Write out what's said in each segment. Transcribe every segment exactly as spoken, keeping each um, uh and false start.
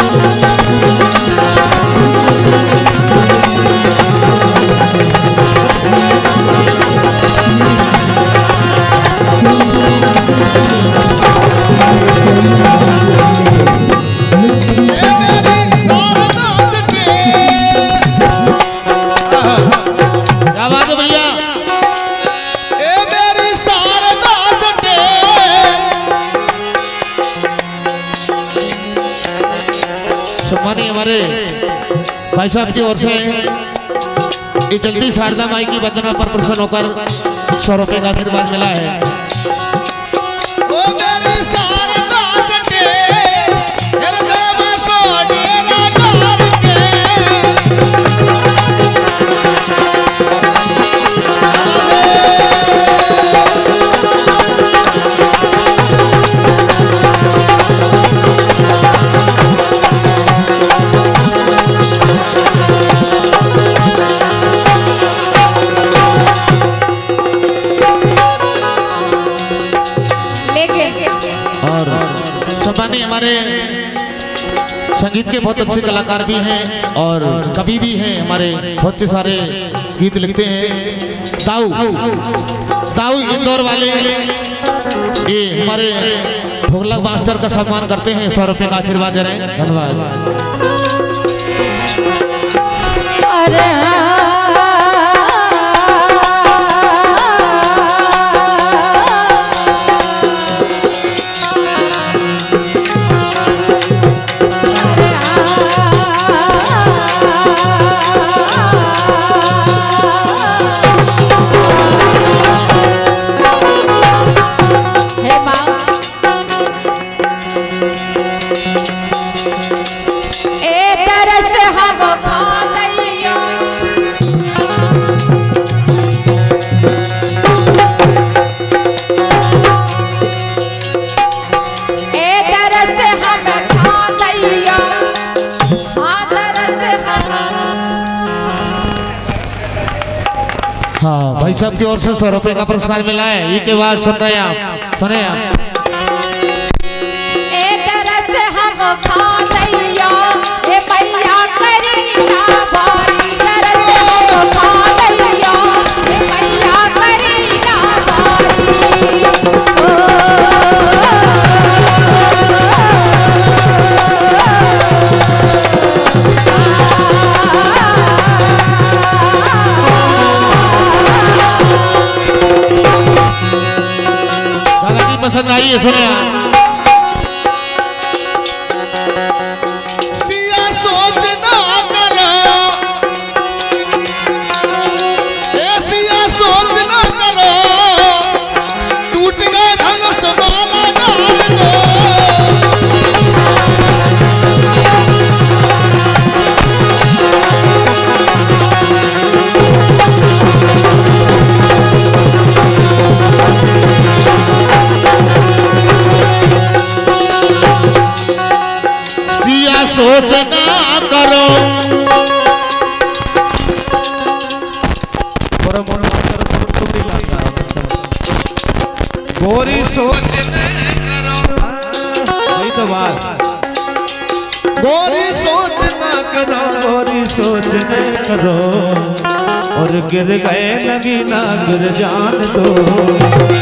भाई साहब की ओर से ये जल्दी शारदा माई की वंदना पर प्रसन्न होकर सौ रुपए का आशीर्वाद मिला है। हमारे संगीत के बहुत अच्छे कलाकार भी हैं और कवि भी हैं, हमारे बहुत से सारे गीत लिखते हैं। दाऊ दाऊ इंदौर वाले ये हमारे भोगलक मास्टर का सम्मान करते हैं, सौ रुपये का आशीर्वाद दे रहे हैं। धन्यवाद। हाँ भाई साहब की ओर से सौ रुपए का पुरस्कार मिला है। ये के बाद सुन रहे हैं आप, सुने आप। पसंद आई है, सुने आप। सिया सोच ना करो, ए सिया सोच ना करो, टूट गए धनुष माला डाल दो। सोच ना करो, गोरी सोच न करो, वही तो बात। गोरी सोच न करो, गोरी सोच न करो, और गिर गए लगी ना गिर जान दो।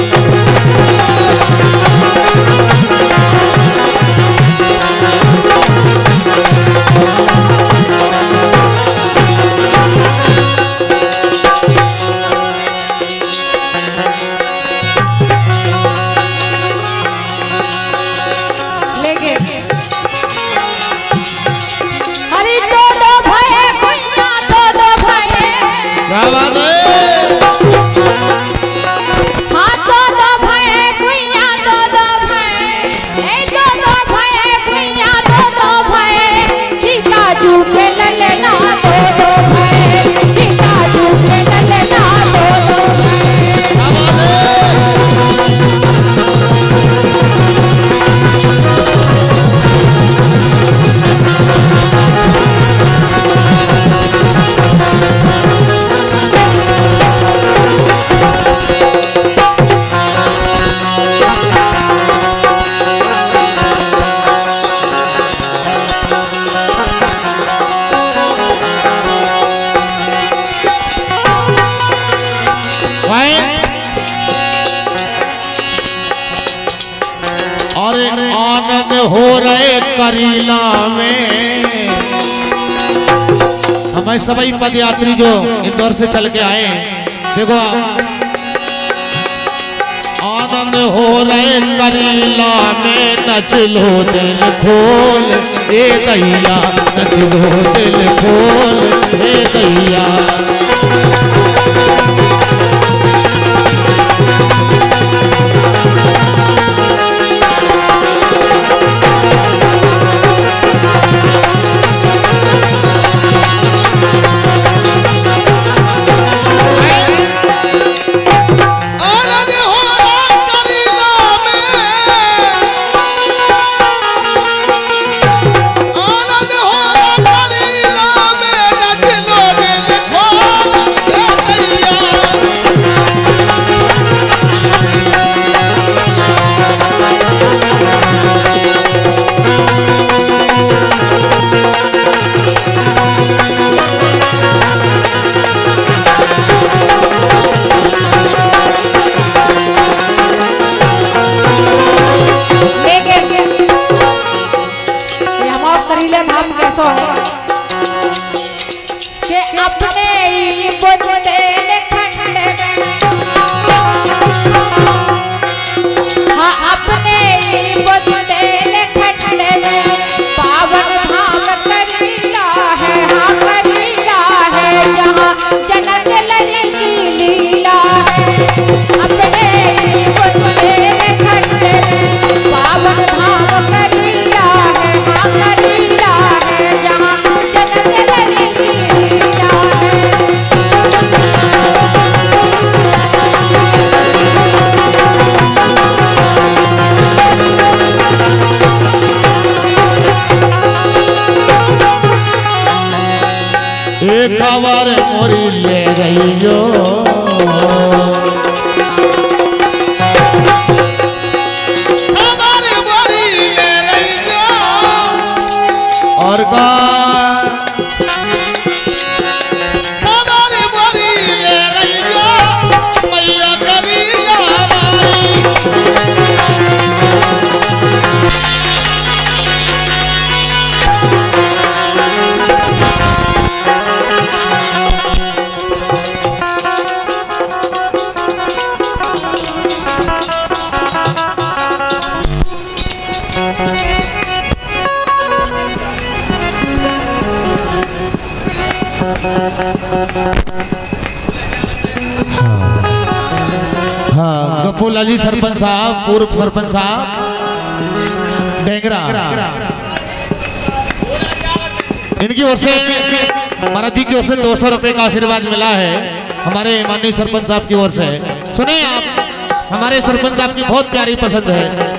हो रहे करीला में। हमारे सभी पद यात्री जो इंदौर से चल के आए, देखो आनंद हो रहे करीला में, नच लो दिल खोल ए दैया, नच लो दिल खोल ए दैया। खबर मोरी ले रही जो खबर मोरी ले रही जो और का खबर मोरी ले रही जो मैया करीला हमारी। हाँ, गफूर अली सरपंच साहब, पूर्व सरपंच साहब डेंगरा, इनकी ओर से महाराज जी की ओर से दो सौ रुपए का आशीर्वाद मिला है हमारे माननीय सरपंच साहब की ओर से। सुनिए आप, हमारे सरपंच साहब की बहुत प्यारी पसंद है।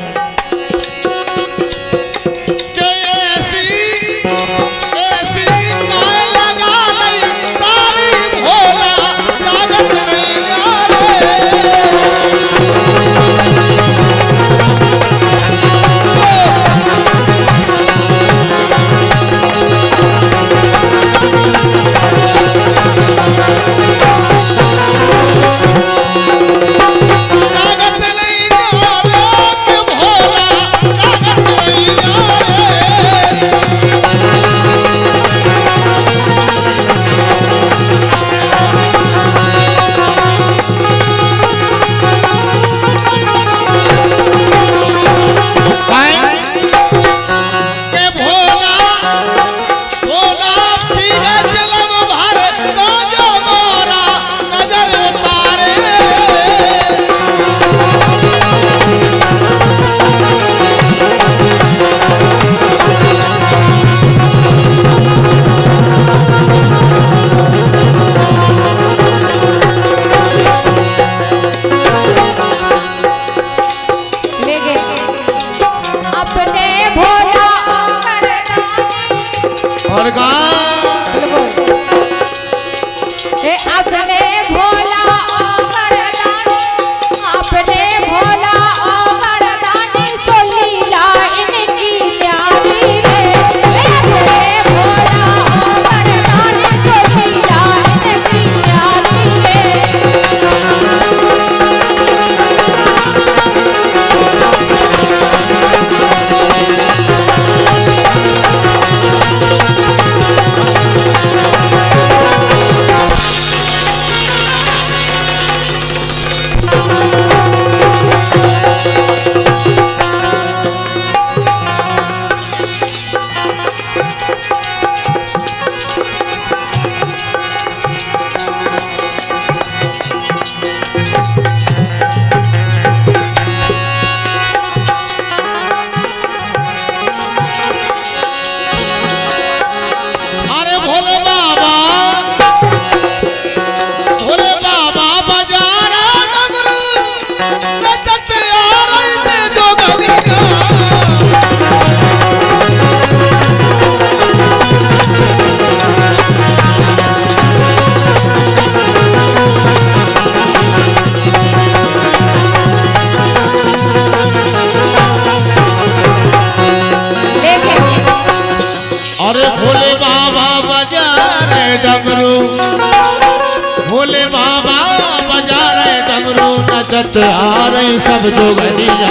रहे डमरू, भोले बाबा बजा रहे डमरू, नचत आ रही सब जोगनिया।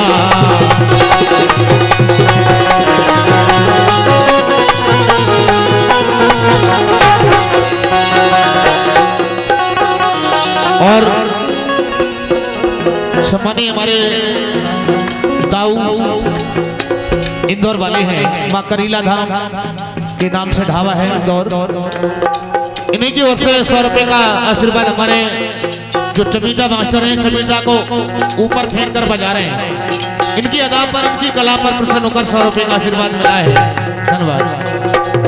और सम्मानीय हमारे दाऊ इंदौर वाले हैं, माँ करीला धाम के नाम से ढाबा है इंदौर। इन्हीं की ओर से सौ रुपए का आशीर्वाद हमारे जो चमीटा मास्टर हैं, चमीटा को ऊपर फेंक कर बजा रहे हैं। इनकी अदा पर, इनकी कला पर प्रसन्न होकर सौ रुपए का आशीर्वाद मिला है। धन्यवाद।